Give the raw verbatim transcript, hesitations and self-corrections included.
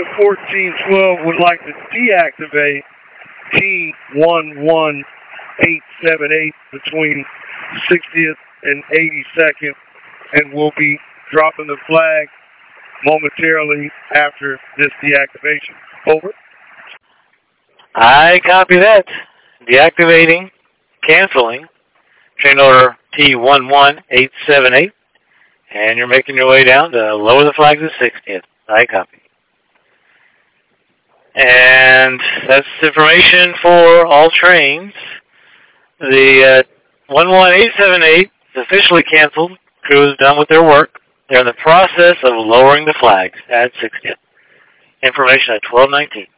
Unit fourteen twelve would like to deactivate T one one eight seven eight between sixtieth and eighty-second, and will be dropping the flag momentarily after this deactivation. Over. I copy that. Deactivating, canceling, train order T one one eight seven eight, and you're making your way down to lower the flag to sixtieth. I copy. And that's information for all trains. The uh, one one eight seven eight is officially canceled. Crew is done with their work. They're in the process of lowering the flags at sixtieth. Information at twelve nineteen.